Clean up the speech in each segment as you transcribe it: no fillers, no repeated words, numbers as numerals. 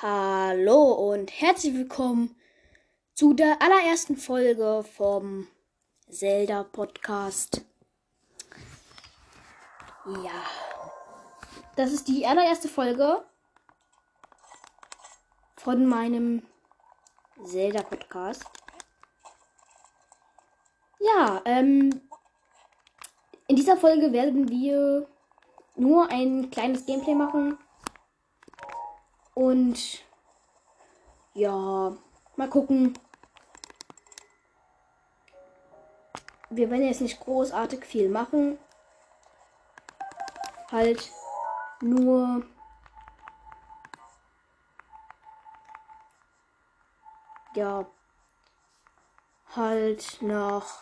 Hallo und herzlich willkommen zu der allerersten Folge vom Zelda Podcast. Ja, das ist die allererste Folge von meinem Zelda Podcast. Ja, in dieser Folge werden wir nur ein kleines Gameplay machen. Und ja, mal gucken. Wir werden jetzt nicht großartig viel machen. Halt nur ja, halt noch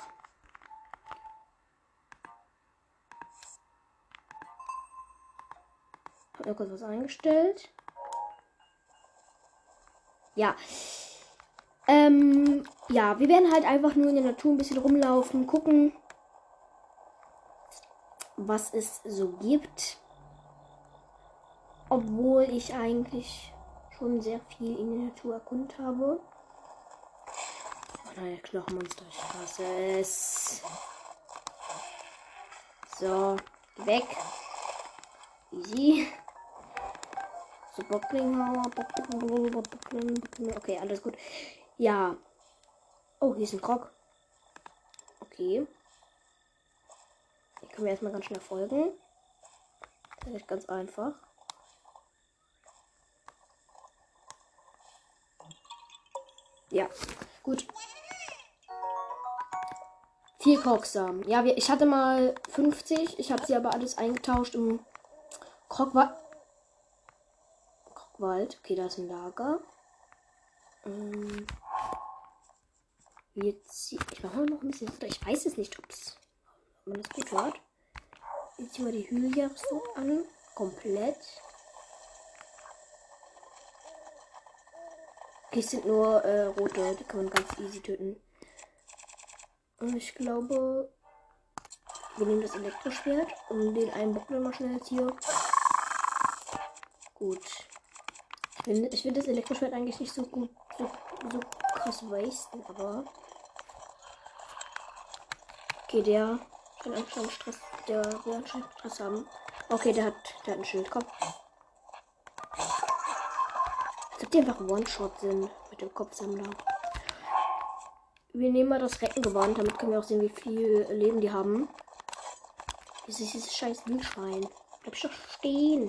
hab mir kurz was eingestellt. Ja. Ja, wir werden halt einfach nur in der Natur ein bisschen rumlaufen, gucken, was es so gibt. Obwohl ich eigentlich schon sehr viel in der Natur erkundet habe. Oh nein, Knochenmonster, ich hasse es. So, geh weg. Easy. So, Bocklingmauer, Bockling. Okay, alles gut. Ja. Oh, hier ist ein Krog. Okay. Hier können wir erstmal ganz schnell folgen. Das ist ganz einfach. Ja, gut. 4 Krogsamen. Ja, ich hatte mal 50. Ich habe sie aber alles eingetauscht im Krogwald. Okay, da ist ein Lager. Jetzt, ich mache noch ein bisschen runter. Ich weiß es nicht, ob man das gut hört. Jetzt ziehen wir die Hühnerjagd an. Komplett. Okay, es sind nur rote. Die kann man ganz easy töten. Und ich glaube, wir nehmen das Elektroschwert und den einen Bockling mal schnell jetzt hier. Gut. Ich finde das Elektroschwert eigentlich nicht so gut, so krass wasten, aber. Okay, der kann anscheinend Stress. Der will anscheinend Stress haben. Okay, der hat ein Schild. Komm. Als ob die einfach One-Shot sind mit dem Kopfsammler. Wir nehmen mal das Reckengewand, damit können wir auch sehen, wie viel Leben die haben. Dieses scheiß Wildschwein. Bleib doch stehen.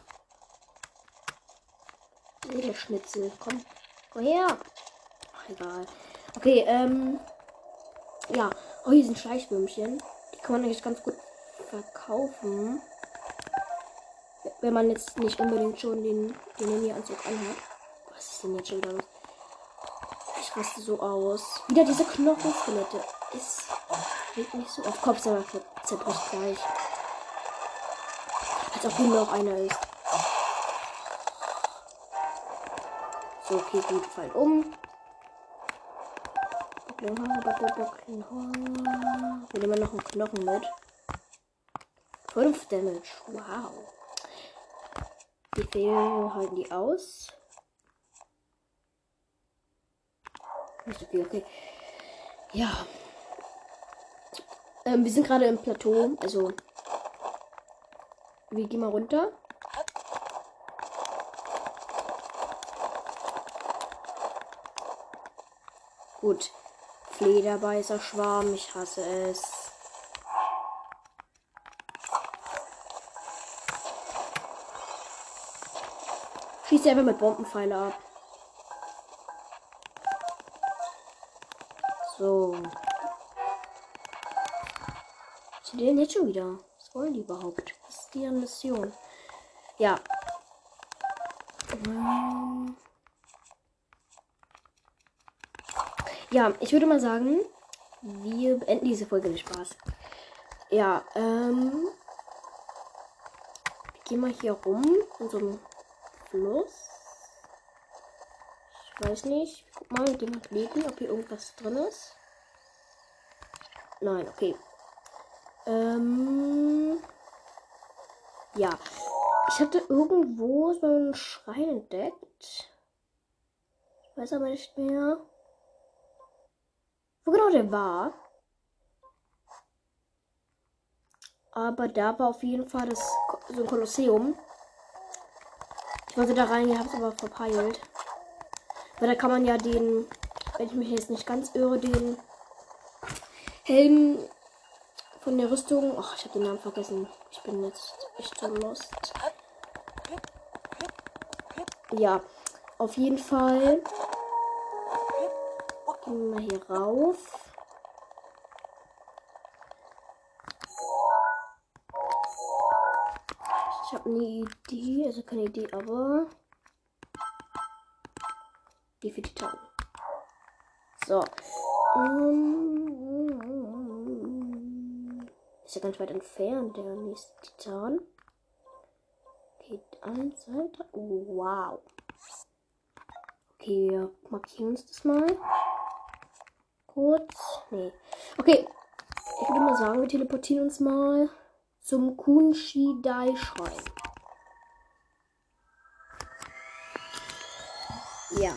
Edelschnitzel. Komm her. Ach, egal. Okay, ja. Oh, hier sind Schleichwürmchen. Die kann man eigentlich ganz gut verkaufen. Wenn man jetzt nicht unbedingt schon den Mini-Anzug anhat. Was ist denn jetzt schon wieder los? Ich raste so aus. Wieder diese Knochenskelette. Es geht nicht so auf Kopf, aber zerbricht gleich. Als ob hier noch einer ist. So, okay, gut, fallen um. Wir nehmen noch einen Knochen mit. 5 Damage. Wow. Wie viel halten die aus? Nicht so viel, okay. Ja. Wir sind gerade im Plateau. Also. Wir gehen mal runter. Gut. Flederbeißer Schwarm. Ich hasse es. Schießt einfach mit Bombenpfeile ab. So. Was sind die denn jetzt schon wieder? Was wollen die überhaupt? Was ist deren Mission? Ja. Ja, ich würde mal sagen, wir beenden diese Folge mit Spaß. Ja, wir gehen mal hier rum in so einem Fluss. Ich weiß nicht. Guck mal, wir gehen mal klicken, ob hier irgendwas drin ist. Nein, okay. Ja. Ich hatte irgendwo so einen Schrein entdeckt. Weiß aber nicht mehr, wo genau der war. Aber da war auf jeden Fall so ein Kolosseum. Ich wollte da rein, ich habe es aber verpeilt. Weil da kann man ja den, wenn ich mich jetzt nicht ganz irre, den Helm von der Rüstung. Ach, ich habe den Namen vergessen. Ich bin jetzt echt so lost. Ja, auf jeden Fall. Gehen wir hier rauf. Ich habe eine Idee, also keine Idee, aber die für Titan. So. Ist ja ganz weit entfernt, der nächste Titan. Okay, 1, 2, 3. Oh, wow. Okay, wir markieren uns das mal. Kurz. Nee. Okay. Ich würde mal sagen, wir teleportieren uns mal zum Kunshidai-Schrein. Ja.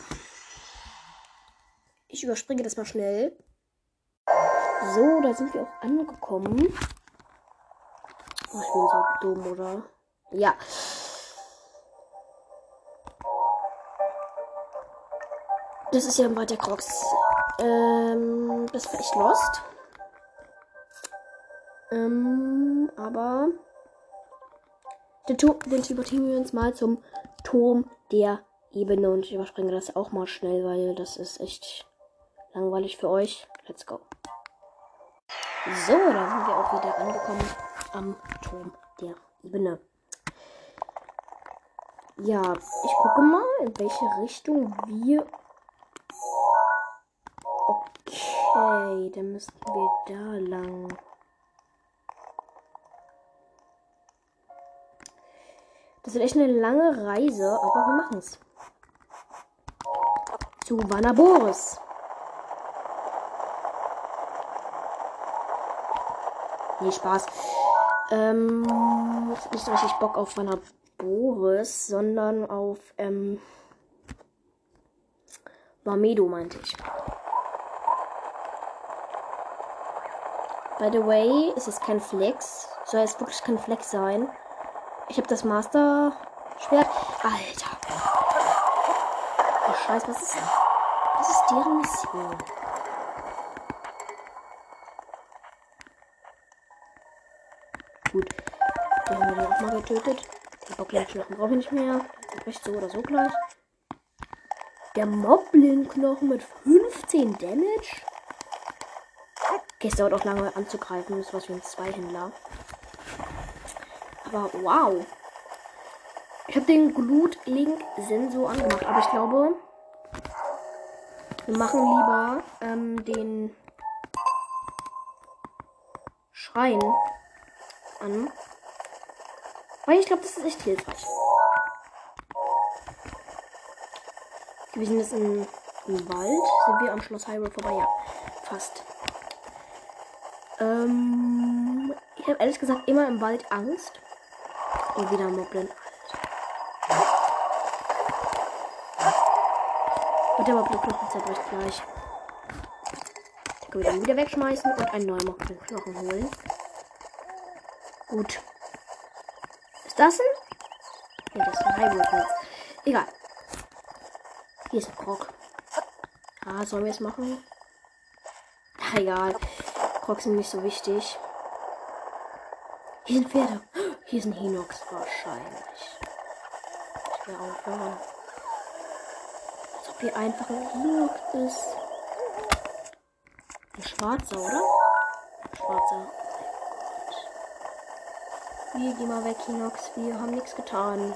Ich überspringe das mal schnell. So, da sind wir auch angekommen. Oh, ich bin so dumm, oder? Ja. Das ist ja ein weiter Crocs. Das war echt lost. Aber den teleportieren wir uns mal zum Turm der Ebene. Und ich überspringe das auch mal schnell, weil das ist echt langweilig für euch. Let's go. So, da sind wir auch wieder angekommen am Turm der Ebene. Ja, ich gucke mal, in welche Richtung wir... Okay, dann müssten wir da lang. Das wird echt eine lange Reise, aber wir machen es. Zu Vanaboris. Nee, Spaß. Ich hab nicht so richtig Bock auf Vanaboris, sondern auf Barmedo, meinte ich. By the way, ist es kein Flex. Soll jetzt wirklich kein Flex sein. Ich habe das Master-Schwert. Alter. Oh, Scheiße, was ist das? Das ist deren Mission. Gut. Den haben wir auch mal getötet. Den Bockblin-Knochen brauche ich nicht mehr. Recht so oder so gleich. Der Moblin-Knochen mit 15 Damage. Okay, es dauert auch lange anzugreifen. Das ist was für ein Zweihändler. Aber wow. Ich habe den Glut-Link-Sensor angemacht. Aber ich glaube, wir machen lieber den Schrein an. Weil ich glaube, das ist echt hilfreich. Wir sind jetzt im Wald. Sind wir am Schloss Hyrule vorbei? Ja, fast. Ich habe ehrlich gesagt immer im Wald Angst. Und wieder ein Moblin. Und der Moblin-Knochen zerbricht gleich. Den können wir dann wieder wegschmeißen und einen neuen Moblin-Knochen holen. Gut. Ist das ein? Ja, das ist ein Hyrule-Pilz. Egal. Hier ist ein Krog. Ah, sollen wir es machen? Ach, egal. Krogs sind nicht so wichtig. Hier sind Pferde. Hier ist ein Hinox wahrscheinlich. Ich will aufhören. Als ob hier einfach ein Hinox ist. Ein schwarzer, oder? Ein schwarzer. Wir gehen mal weg, Hinox. Wir haben nichts getan.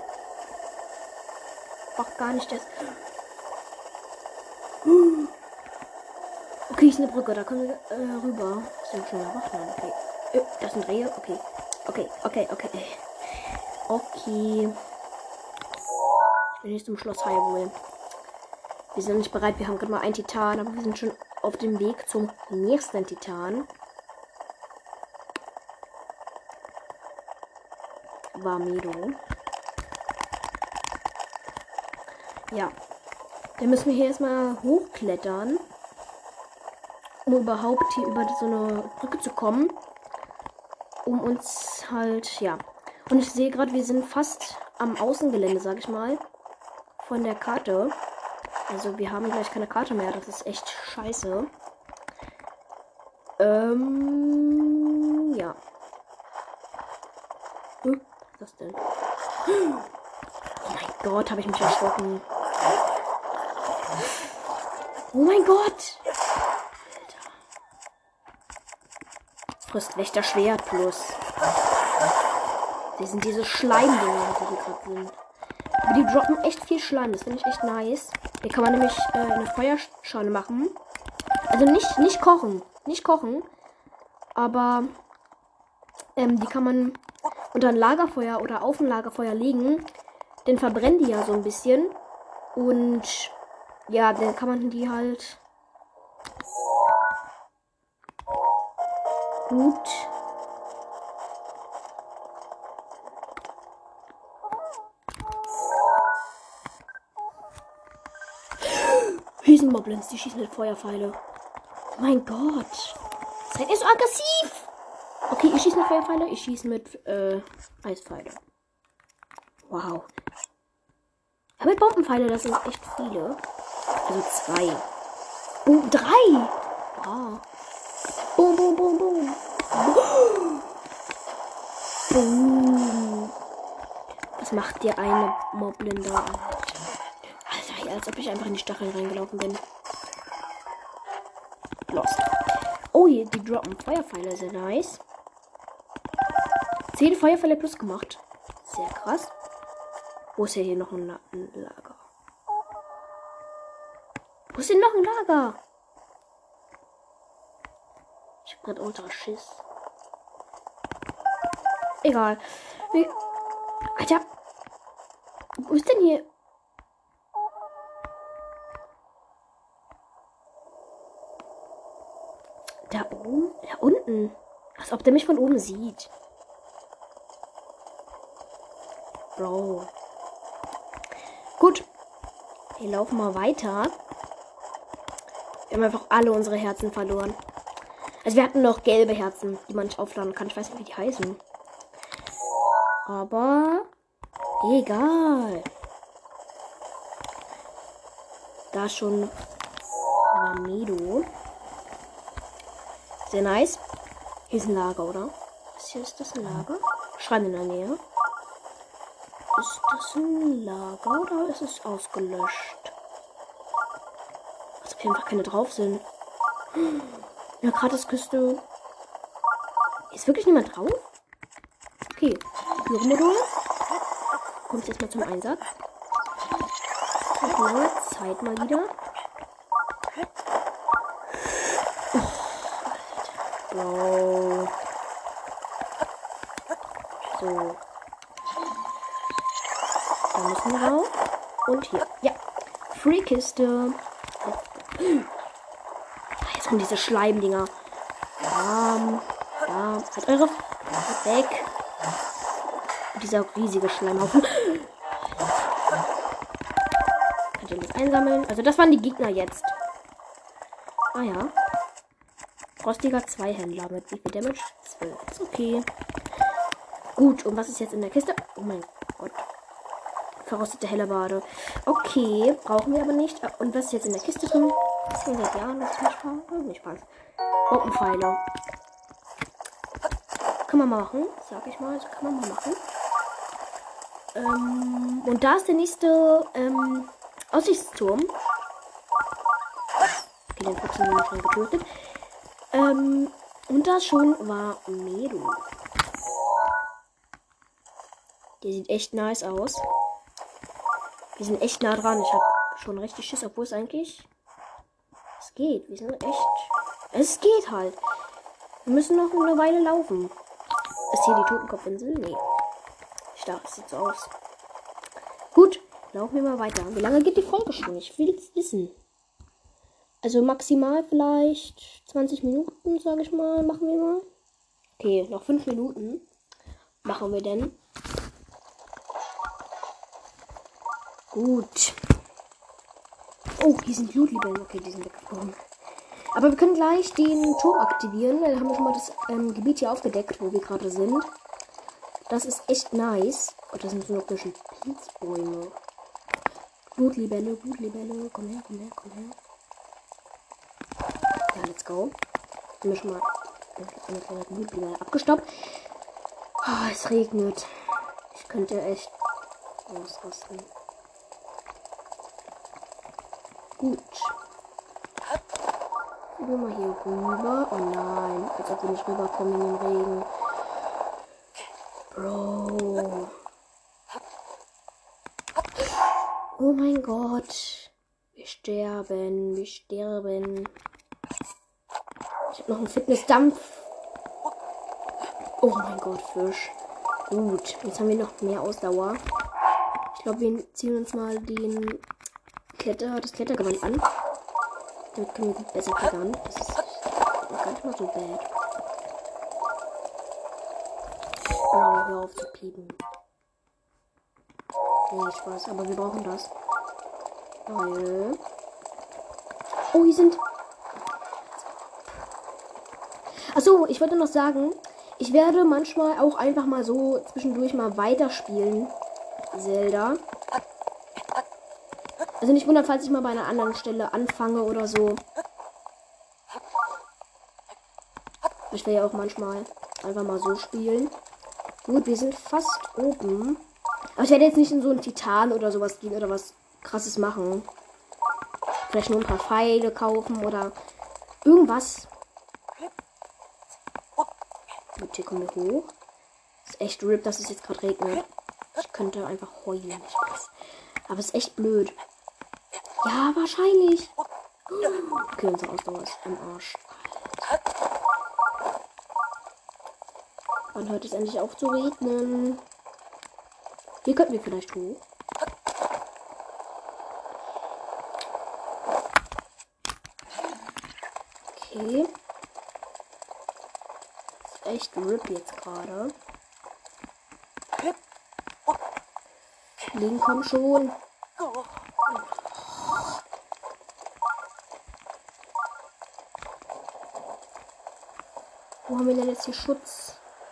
Ach, gar nicht das. Okay, hier ist eine Brücke. Da können wir rüber. Ist ja schon erwacht. Okay. Das sind Rehe. Okay. Okay. Okay. Ich bin jetzt zum Schloss Hyrule. Wir sind nicht bereit. Wir haben gerade mal einen Titan, aber wir sind schon auf dem Weg zum nächsten Titan. Barmedo. Ja. Dann müssen wir hier erstmal hochklettern, um überhaupt hier über so eine Brücke zu kommen. Um uns halt, ja. Und ich sehe gerade, wir sind fast am Außengelände, sag ich mal. Von der Karte. Also wir haben gleich keine Karte mehr. Das ist echt scheiße. Ja. Was ist das denn? Oh mein Gott, habe ich mich erschrocken. Oh mein Gott. Alter. Fristwächter Schwert plus. Die sind diese Schleimdinger, die hier gerade sind. Aber die droppen echt viel Schleim. Das finde ich echt nice. Hier kann man nämlich eine Feuerschale machen. Also nicht kochen. Nicht kochen. Aber die kann man unter ein Lagerfeuer oder auf ein Lagerfeuer legen. Dann verbrennen die ja so ein bisschen. Und ja, dann kann man die halt gut Riesenmoblins, die schießen mit Feuerpfeile. Oh mein Gott. Seid ihr so aggressiv? Okay, ich schieße mit Feuerpfeile, ich schieße mit Eispfeile. Wow. Aber mit Bombenpfeile, das sind echt viele. Also 2. Oh, 3. Wow. Boom, boom, boom, boom. Boom. Was macht dir eine Moblin da? Alter, als ob ich einfach in die Stacheln reingelaufen bin. Lost. Oh, hier, die droppen Feuerpfeile, sehr nice. 10 Feuerpfeile plus gemacht. Sehr krass. Wo ist hier noch ein Lager? Wo ist denn noch ein Lager? Ich hab grad ultra Schiss. Egal. Alter. Wo ist denn hier? Da oben? Da unten. Als ob der mich von oben sieht. Bro. Gut. Wir laufen mal weiter. Wir haben einfach alle unsere Herzen verloren. Also wir hatten noch gelbe Herzen, die man nicht aufladen kann. Ich weiß nicht, wie die heißen. Aber egal. Da schon Ramedo. Sehr nice. Hier ist ein Lager, oder? Ist das ein Lager? Schrein in der Nähe. Ist das ein Lager oder ist es ausgelöscht? Als ob hier einfach keine drauf sind. Ja, Gratisküste. Ist wirklich niemand drauf? Okay. Pyro-Modul. Kommt jetzt mal zum Einsatz. Nach langer Zeit mal wieder. Bro. So. Da müssen wir rauf. Und hier. Ja. Free-Kiste. Jetzt kommen diese Schleimdinger. Ja. Halt eure. Halt weg. Und dieser riesige Schleimhaufen. Könnt ihr das einsammeln? Also das waren die Gegner jetzt. Ah ja. Rostiger 2 Händler mit wie viel Damage? 12. Ist okay. Gut, und was ist jetzt in der Kiste? Oh mein Gott. Verrostete Hellebarde. Okay, brauchen wir aber nicht. Und was ist jetzt in der Kiste drin? Das ist seit Jahren noch nicht Spaß. Bombenpfeile. Kann man mal machen, sag ich mal. Also kann man mal machen. Und da ist der nächste Aussichtsturm. Okay, den Fuchs haben wir schon getötet. Und das schon war Medu. Der sieht echt nice aus. Wir sind echt nah dran. Ich habe schon richtig Schiss, obwohl es eigentlich... Es geht. Wir sind echt... Es geht halt. Wir müssen noch eine Weile laufen. Ist hier die Totenkopfinsel? Nee. Ich dachte, es sieht so aus. Gut, laufen wir mal weiter. Wie lange geht die Folge schon? Ich will es wissen. Also maximal vielleicht 20 Minuten, sage ich mal, machen wir mal. Okay, noch 5 Minuten machen wir denn. Gut. Oh, hier sind Blutlibellen. Okay, die sind weggeflogen. Aber wir können gleich den Turm aktivieren. Weil da haben wir schon mal das Gebiet hier aufgedeckt, wo wir gerade sind. Das ist echt nice. Und das sind so noch ein bisschen Pilzbäume. Blutlibelle, Blutlibelle. Komm her, komm her, komm her. Ja, let's go. Haben wir schon mal eine kleine Blutlibelle abgestoppt. Oh, es regnet. Ich könnte echt ausrasten. Gut. Gehen wir mal hier rüber. Oh nein, als ob wir nicht rüberkommen in den Regen. Bro. Oh mein Gott. Wir sterben, wir sterben. Ich habe noch einen Fitnessdampf. Oh mein Gott, Fisch. Gut, jetzt haben wir noch mehr Ausdauer. Ich glaube, wir ziehen uns mal das Klettergewand an. Damit können wir gut besser klettern. Das ist gar nicht mal so bad. Oh, hör auf zu piepen. Nee, Spaß, aber wir brauchen das. Weil... Oh, hier sind... Achso, ich wollte noch sagen, ich werde manchmal auch einfach mal so zwischendurch mal weiterspielen. Zelda. Also nicht wundern, falls ich mal bei einer anderen Stelle anfange oder so. Ich will ja auch manchmal einfach mal so spielen. Gut, wir sind fast oben. Aber ich werde jetzt nicht in so einen Titan oder sowas gehen oder was Krasses machen. Vielleicht nur ein paar Pfeile kaufen oder irgendwas. Gut, hier kommen wir hoch. Ist echt RIP, dass es jetzt gerade regnet. Ich könnte einfach heulen. Ich weiß. Aber es ist echt blöd. Ja, wahrscheinlich. Okay, unsere Ausdauer ist im Arsch. Wann hört es endlich auf zu regnen? Hier könnten wir vielleicht hoch. Okay. Ist echt RIP jetzt gerade. Link, komm schon. Wo haben wir denn jetzt hier Schutz?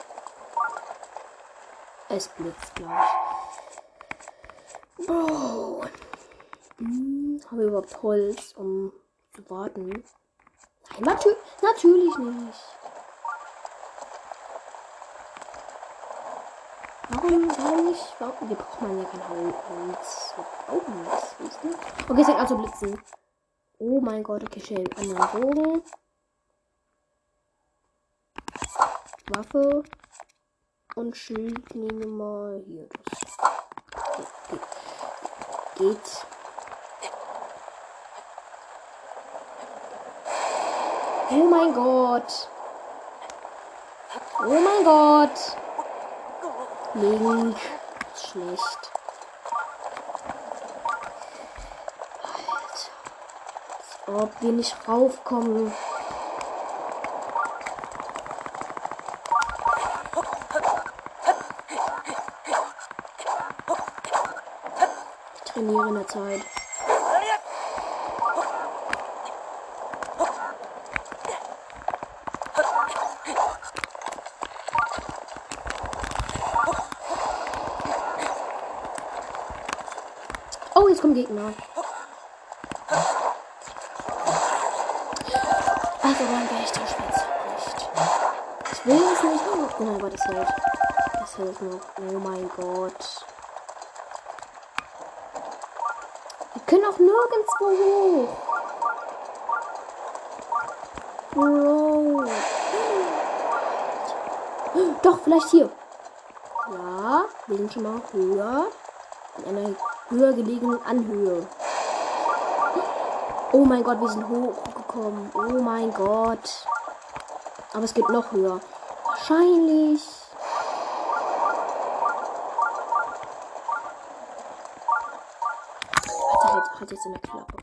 Es blitzt gleich. Bro. Haben wir überhaupt Holz, um zu warten? Nein, natürlich nicht. Warum nicht? Wir brauchen ja kein Holz. Wir brauchen nichts. Okay, es wird also blitzen. Oh mein Gott, okay, schön. Anderen Bogen. Waffe. Und Schild nehmen wir mal hier. Das geht. Oh mein Gott. Oh mein Gott. Link. Schlecht. Alter. Als ob wir nicht raufkommen. Ich trainiere in der Zeit. Oh, jetzt kommen Gegner. Also dann wäre ich der Spezialist. Ich will es nicht. Oh mein Gott, das hält. Das hält noch. Oh mein Gott. Wir können auch nirgendwo hoch. Bro. Doch, vielleicht hier. Ja, wir sind schon mal höher. In einer höher gelegenen Anhöhe. Oh mein Gott, wir sind hochgekommen. Oh mein Gott. Aber es geht noch höher. Wahrscheinlich. Hat jetzt eine Klappe.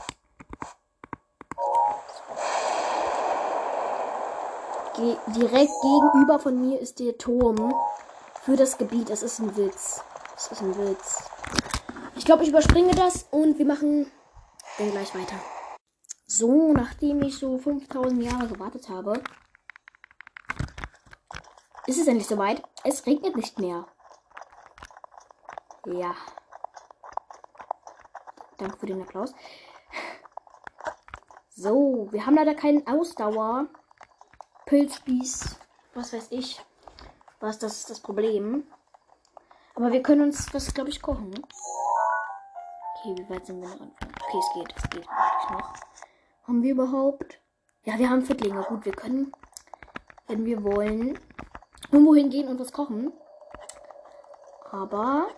Direkt gegenüber von mir ist der Turm für das Gebiet. Es ist ein Witz. Es ist ein Witz. Ich glaube, ich überspringe das und wir machen gleich weiter. So, nachdem ich so 5000 Jahre gewartet habe, ist es endlich soweit. Es regnet nicht mehr. Ja. Danke für den Applaus. So, wir haben leider keinen Ausdauer. Pilzspieß, was weiß ich. Was das ist das Problem. Aber wir können uns das, glaube ich, kochen. Okay, wie weit sind wir noch? Okay, es geht wirklich noch. Haben wir überhaupt? Ja, wir haben Fittlinge. Gut, wir können, wenn wir wollen, irgendwo hingehen und was kochen. Aber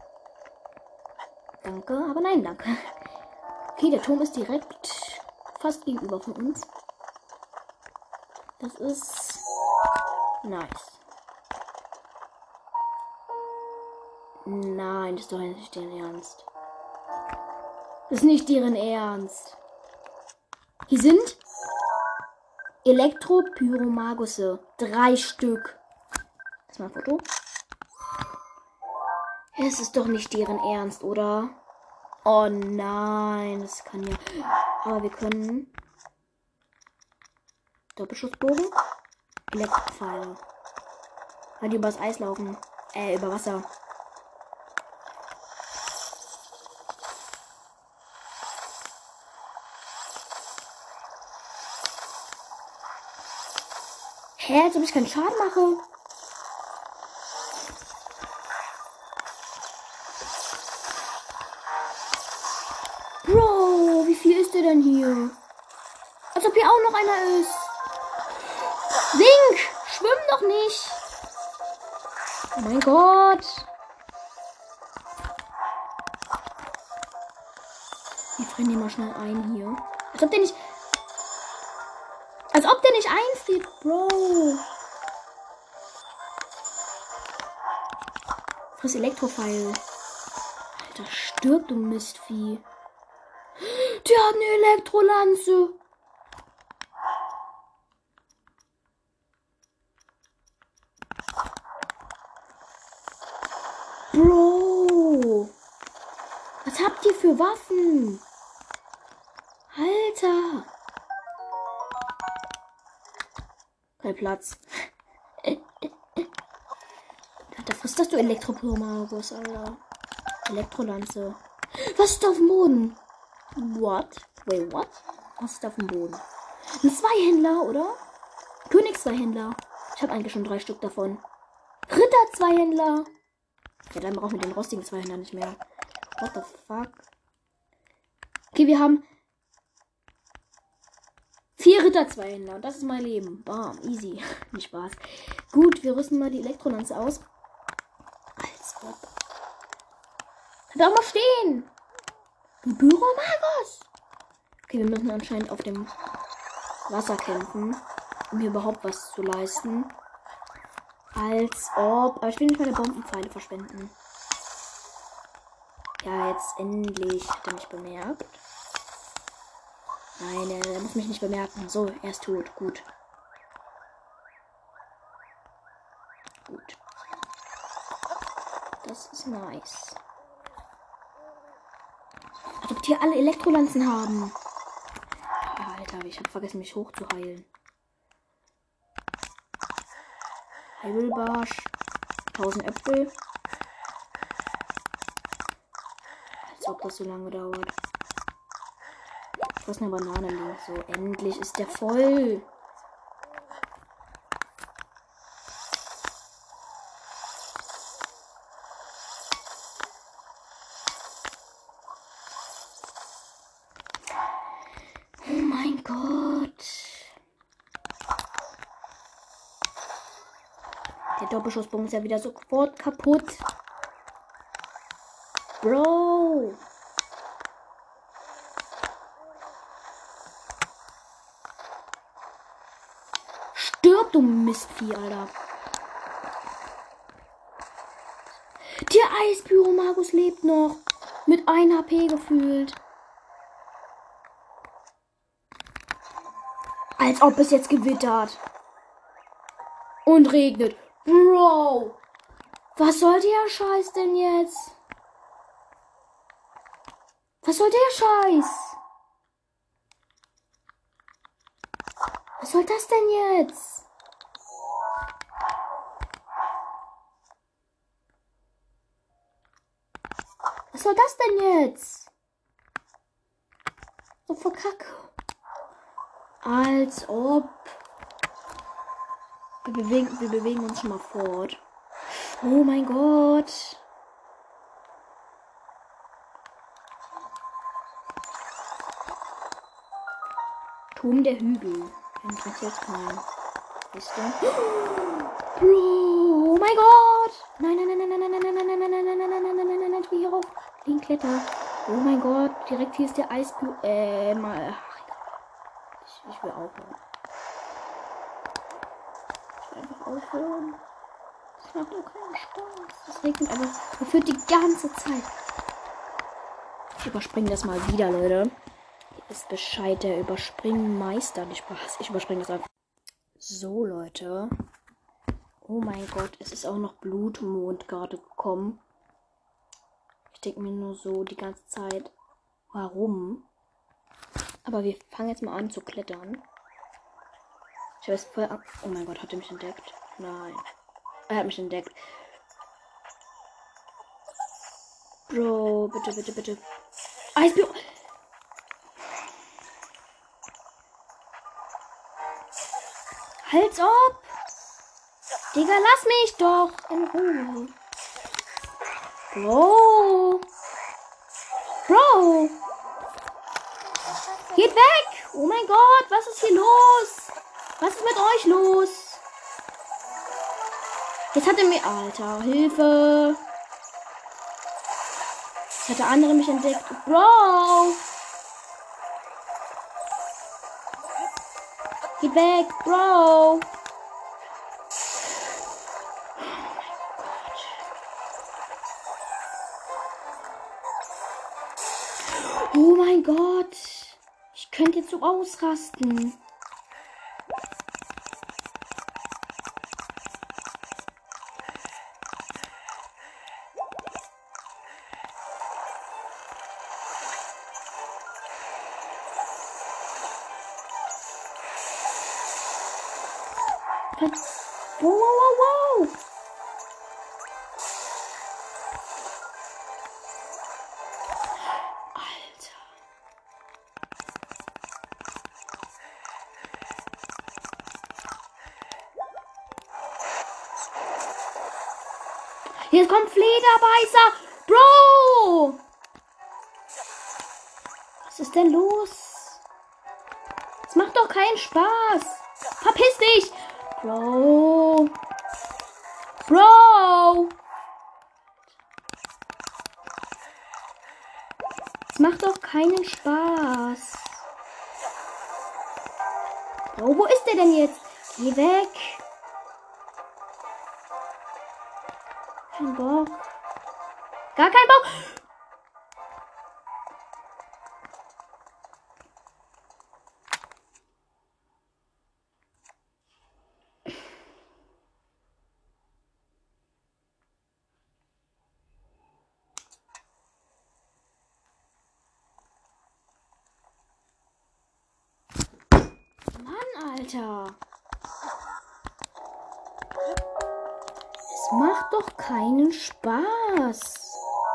danke, aber nein, danke. Okay, der Turm ist direkt fast gegenüber von uns. Das ist nice. Nein, das ist doch nicht deren Ernst. Das ist nicht deren Ernst. Hier sind Elektropyromagusse. 3 Stück. Das ist mal ein Foto. Es ist doch nicht deren Ernst, oder? Oh nein, das kann ja. Aber wir können. Doppelschussbogen. Elektropfeile. Weil die übers Eis laufen. Über Wasser. Hä, als ob ich keinen Schaden mache. Bro, wie viel ist der denn hier? Als ob hier auch noch einer ist. Link, schwimm doch nicht. Oh mein Gott. Wir frieren den mal schnell ein hier. Als ob der nicht einfriert, Bro. Friss Elektrofeil. Alter, stirb, du Mistvieh. Der hat eine Elektrolanze. Bro. Was habt ihr für Waffen? Alter. Kein Platz. Da frisst das du Elektropyromagus, Alter. Elektrolanze. Was ist da auf dem Boden? What? Wait, what? Was ist da auf dem Boden? Ein Zweihändler, oder? Königs-Zweihändler. Ich habe eigentlich schon 3 Stück davon. Ritter-Zweihändler. Ja, dann brauchen wir den rostigen Zweihändler nicht mehr. What the fuck? Okay, wir haben 4 Ritter-Zweihändler. Und das ist mein Leben. Bam, easy. Nicht Spaß. Gut, wir rüsten mal die Elektrolanze aus. Als ob. Kann doch mal stehen. Pyromagus. Okay, wir müssen anscheinend auf dem Wasser kämpfen, um hier überhaupt was zu leisten. Als ob. Aber ich will nicht meine Bombenpfeile verschwenden. Ja, jetzt endlich hat er mich bemerkt. Nein, er muss mich nicht bemerken. So, er ist tot. Gut. Gut. Das ist nice. Als ob die alle Elektrolanzen haben. Alter, ich habe vergessen, mich hochzuheilen. Heilbarsch. 1000 Äpfel. Als ob das so lange dauert. Was eine Banane liegt. So, endlich ist der voll. Oh mein Gott. Der Doppelschussbogen ist ja wieder sofort kaputt. Bro. Stirb, du Mistvieh, Alter. Der Eispyromagus lebt noch. Mit 1 HP gefühlt. Als ob es jetzt gewittert. Und regnet. Bro. Was soll der Scheiß denn jetzt? Was soll der Scheiß? Was soll das denn jetzt? Was soll das denn jetzt? So verkacke. Als ob. Wir bewegen uns schon mal fort. Oh mein Gott. Turm der Hügel. Interessiert keinen. Wisst ihr? Bro, oh mein Gott. Nein, nein, nein, nein, nein, nein, nein, nein, nein, nein, nein, nein, nein, nein, nein, nein, nein, nein, ich will hier rauf. Fliegen, Kletter. Oh mein Gott, direkt hier ist der Eispü... mal... Ich will aufhören. Ich will einfach aufhören. Das macht auch keinen Spaß. Das regnet einfach gefühlt die ganze Zeit. Ich überspringe das mal wieder, Leute. Ihr wisst Bescheid, der Überspringmeister. Nicht Spaß. Ich überspringe das einfach. So, Leute. Oh mein Gott, es ist auch noch Blutmond gerade gekommen. Ich denke mir nur so die ganze Zeit, warum? Aber wir fangen jetzt mal an zu klettern. Ich weiß vorher. Oh mein Gott, hat er mich entdeckt? Nein. Er hat mich entdeckt. Bro, bitte, bitte, bitte. Eisbär. Halt's ab! Digga, lass mich doch in Ruhe. Bro. Bro. Geht weg! Oh mein Gott, was ist hier los? Was ist mit euch los? Jetzt hat er mir... Alter, Hilfe! Jetzt hat der andere mich entdeckt. Bro! Geht weg, Bro! Oh mein Gott! Ich könnte jetzt so ausrasten. Wow, wow, wow, wow. Alter. Jetzt kommt Flederbeißer. Bro. Was ist denn los? Es macht doch keinen Spaß. Verpiss dich. Bro. Bro. Es macht doch keinen Spaß. Bro, wo ist der denn jetzt? Geh weg. Kein Bock. Gar kein Bock. Mann, Alter. Es macht doch keinen Spaß.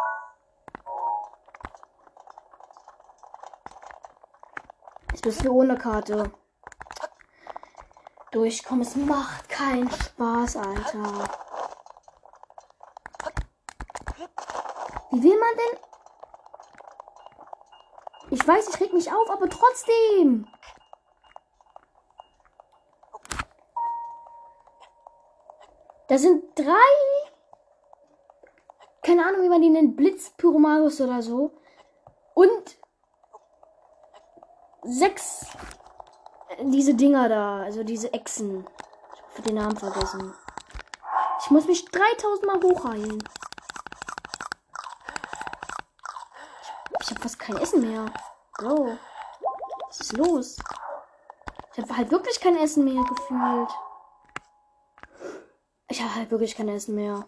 Jetzt bist du ohne Karte. Durchkommen, es macht keinen Spaß, Alter. Wie will man denn? Ich weiß, ich reg mich auf, aber trotzdem. Da sind 3. Keine Ahnung, wie man die nennt. Blitzpyromagus oder so. Und 6 diese Dinger da. Also diese Echsen. Ich habe den Namen vergessen. Ich muss mich 3000 Mal hochheilen. Ich habe fast kein Essen mehr. Bro. Was ist los? Ich habe halt wirklich kein Essen mehr gefühlt. Ich habe halt wirklich kein Essen mehr.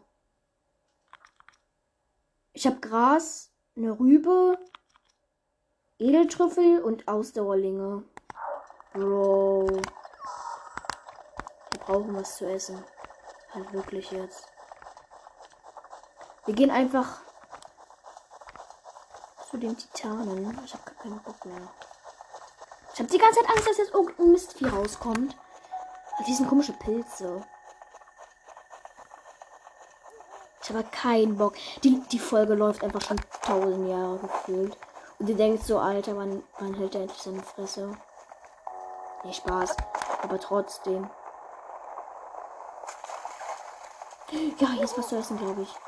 Ich habe Gras, eine Rübe, Edeltrüffel und Ausdauerlinge. Bro. brauchen was zu essen. Halt wirklich jetzt. Wir gehen einfach zu den Titanen. Ich habe gar keinen Bock mehr. Ich habe die ganze Zeit Angst, dass jetzt irgendein Mistvieh rauskommt. Die sind komische Pilze. Ich habe keinen Bock. Die Folge läuft einfach schon 1000 Jahre gefühlt. Und ihr denkt so, Alter, wann hält der endlich seine Fresse? Nee, Spaß. Aber trotzdem. Ja, hier ist was zu essen, glaube ich.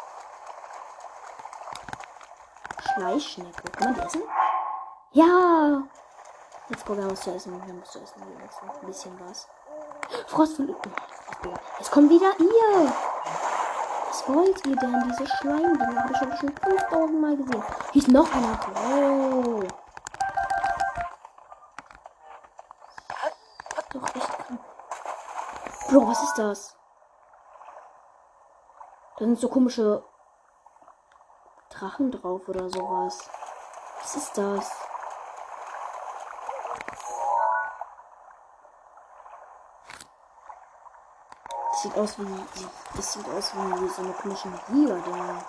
Schleischnecke. Kann man die essen? Ja! Jetzt gucken wir was zu essen. Wir haben was zu essen. Ein bisschen was. Frostflügel. Jetzt kommt wieder ihr. Was wollt ihr denn? Diese Schleimdinger habe ich schon 5000 Mal gesehen. Hier ist noch einer. Oh. Doch echt krank. Bro, was ist das? Da sind so komische Drachen drauf oder sowas. Was ist das? Das sieht aus wie so eine komische Giga-Dinger.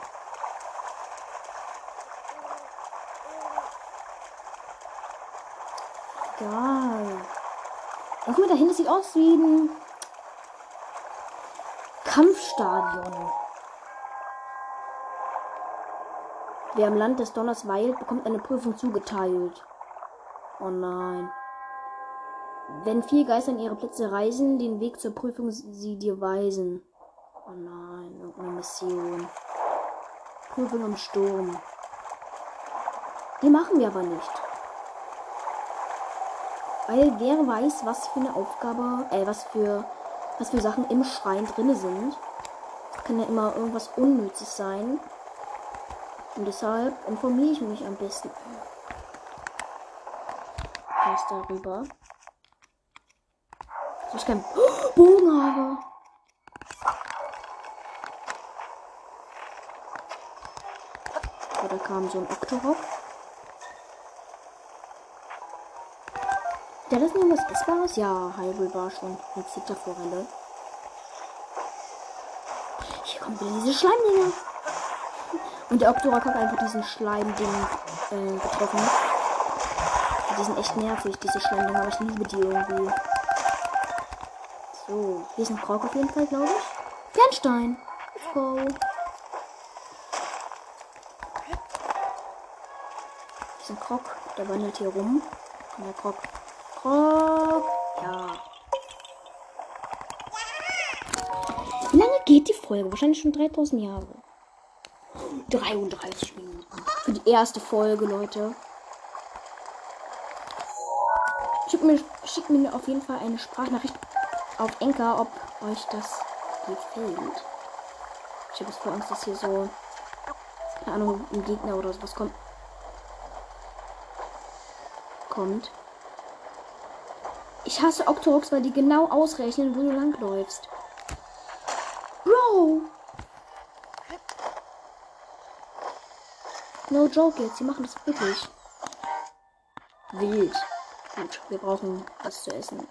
Egal. Und guck mal, da hinten sieht aus wie ein Kampfstadion. Wer im Land des Donners weilt, bekommt eine Prüfung zugeteilt. Oh nein. Wenn 4 Geister an ihre Plätze reisen, den Weg zur Prüfung sie dir weisen. Oh nein, irgendeine Mission. Prüfung im Sturm. Die machen wir aber nicht. Weil wer weiß, was für eine Aufgabe, was für Sachen im Schrein drin sind. Das kann ja immer irgendwas Unnützes sein. Und deshalb informiere ich mich am besten erst darüber. So, ich kann Bogen habe. So, da kam so ein Octorok. Der ist nur was Essbares? Ja, Hyrule war schon eine Zitterforelle. Hier kommt wieder diese Schleimdinger. Und der Octorok hat einfach diesen Schleimding getroffen. Die sind echt nervig, diese Schleimdinger, aber ich liebe die irgendwie. So, hier ist ein Krog auf jeden Fall, glaube ich. Bernstein. Let's go. Hier ist ein Krog, der wandelt hier rum. Komm her, Krog. Krog. Ja. Wie lange geht die Folge? Wahrscheinlich schon 3000 Jahre. 33 Minuten. Für die erste Folge, Leute. Schickt mir auf jeden Fall eine Sprachnachricht auf Anchor, ob euch das gefällt. Ich habe jetzt vor Angst, dass hier so, keine Ahnung, ein Gegner oder sowas kommt. Ich hasse Octoroks, weil die genau ausrechnen, wo du langläufst. Bro! No joke jetzt, sie machen das wirklich. Wild. Gut, wir brauchen was zu essen.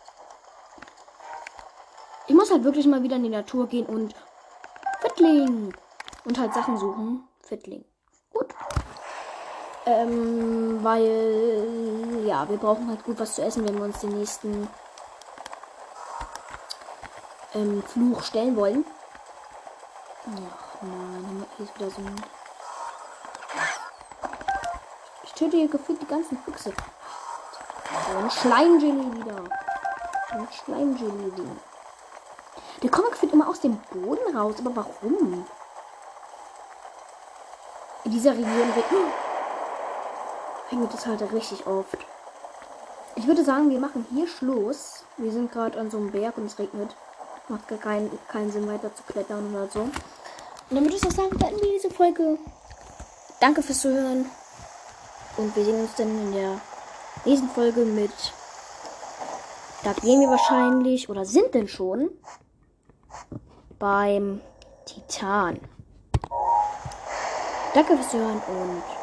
Ich muss halt wirklich mal wieder in die Natur gehen und Fittling. Und halt Sachen suchen. Fittling. Gut. Weil, ja, wir brauchen halt gut was zu essen, wenn wir uns den nächsten Fluch stellen wollen. Ach nein, hier ist wieder so ein... Ich töte hier gefühlt die ganzen Füchse. So ein Schleimjelly wieder. Ein Schleimjelly. Der Comic führt immer aus dem Boden raus, aber warum? In dieser Region regnet es halt richtig oft. Ich würde sagen, wir machen hier Schluss. Wir sind gerade an so einem Berg und es regnet. Macht gar keinen Sinn, weiter zu klettern oder so. Und dann würde ich auch sagen, beenden wir diese Folge. Danke fürs Zuhören. Und wir sehen uns dann in der nächsten Folge mit... Da gehen wir wahrscheinlich, oder sind denn schon, beim Titan. Danke fürs Zuhören und